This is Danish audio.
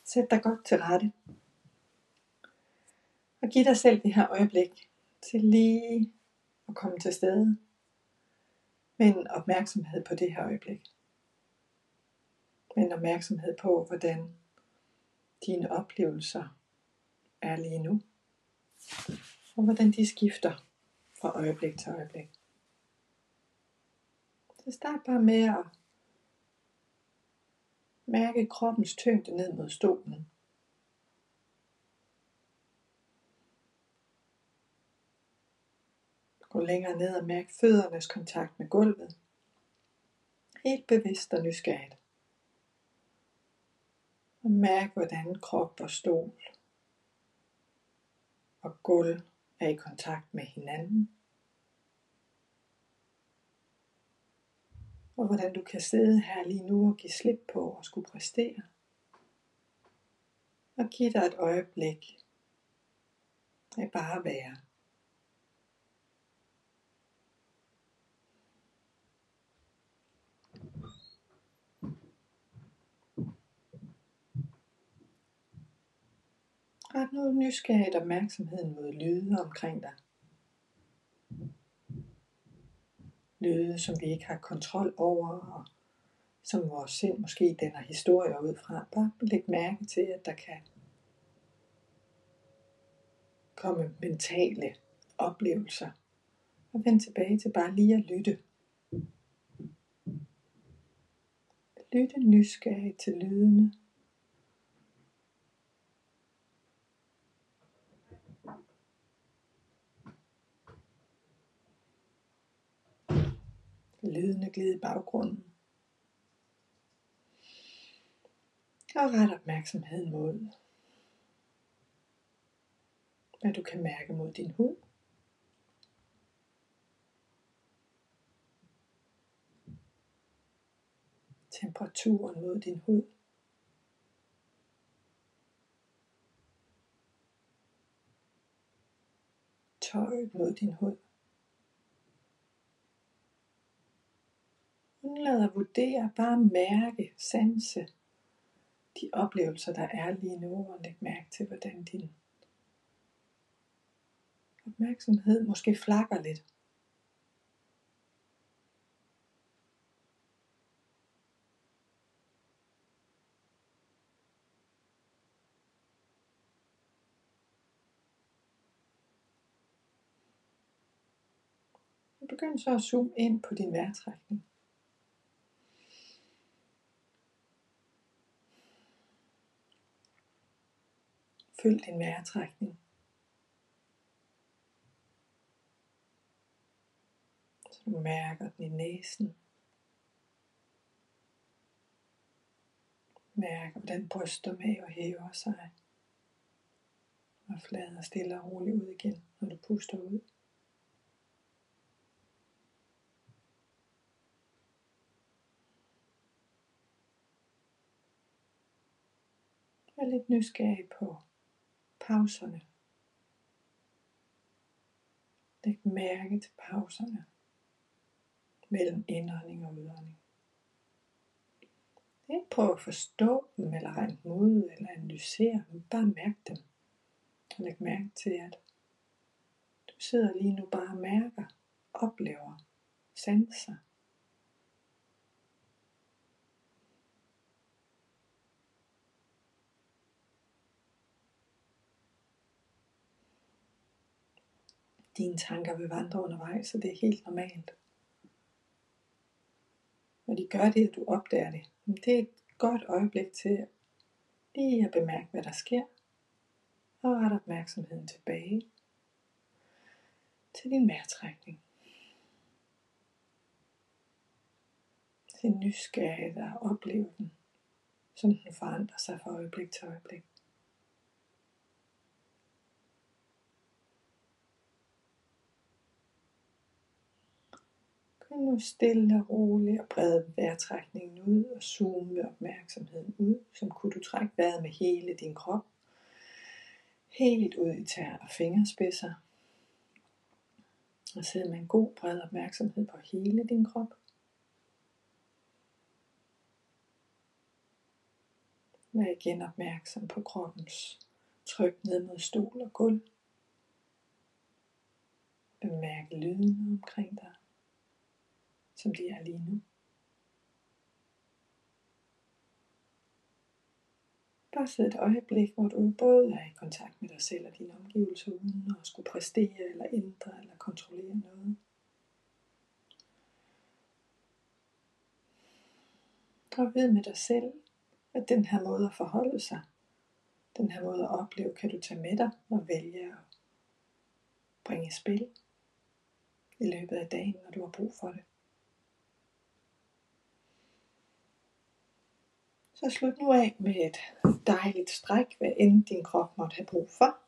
Sæt dig godt til rette. Og giv dig selv det her øjeblik til lige at komme til stede med en opmærksomhed på det her øjeblik. Med en opmærksomhed på, hvordan dine oplevelser er lige nu. Og hvordan de skifter fra øjeblik til øjeblik. Så start bare med at mærke kroppens tyngde ned mod stolen. Gå længere ned og mærk føddernes kontakt med gulvet. Helt bevidst og nysgerrigt. Og mærk hvordan krop og stol og gulv er i kontakt med hinanden. Og hvordan du kan sidde her lige nu og give slip på og skulle præstere. Og giv dig et øjeblik af bare at være. Ret nu nysgerrigt opmærksomheden mod lyde omkring dig. Lyde, som vi ikke har kontrol over, og som vores sind måske danner historier ud fra. Bare læg mærke til, at der kan komme mentale oplevelser. Og vend tilbage til bare lige at lytte. Lytte nysgerrigt til lydene. Lydene glider i baggrunden. Og ret opmærksomheden mod, hvad du kan mærke mod din hud. Temperaturen mod din hud. Tøjet mod din hud. Undlad at vurdere, bare mærke, sanse de oplevelser, der er lige nu, og læg mærke til, hvordan din opmærksomhed måske flakker lidt. Begynd så at zoome ind på din vejrtrækning. Følg din vejrtrækning. Så du mærker den i næsen. Mærker hvordan bryst og mave hæver sig. Og flader stille og roligt ud igen, når du puster ud. Vær lidt nysgerrig på pauserne. Læg mærke til pauserne mellem indånding og udånding. Ikke prøv at forstå dem, eller regne dem ud, eller analysere dem. Bare mærk dem. Og læg mærke til, at du sidder lige nu bare og mærker, oplever, sanser. Dine tanker vil vandre undervejs, så det er helt normalt. Når de gør det, at du opdager det, det er et godt øjeblik til lige at bemærke, hvad der sker, og rette opmærksomheden tilbage til din vejrtrækning. Til nysgerrigt at opleve den, som den forandrer sig fra øjeblik til øjeblik. Kom nu stille og roligt og brede vejrtrækningen ud og zoome opmærksomheden ud, som kunne du trække vejret med hele din krop. Helt ud i tær og fingerspidser. Og sidde med en god bred opmærksomhed på hele din krop. Vær igen opmærksom på kroppens tryk ned mod stol og gulv. Bemærk lydene omkring dig, som de er lige nu. Bare sidde et øjeblik, hvor du både er i kontakt med dig selv og dine omgivelser, uden at skulle præstere eller ændre eller kontrollere noget. Og ved med dig selv, at den her måde at forholde sig, den her måde at opleve, kan du tage med dig og vælge at bringe i spil i løbet af dagen, når du har brug for det. Så slut nu af med et dejligt stræk, hvad end din krop måtte have brug for.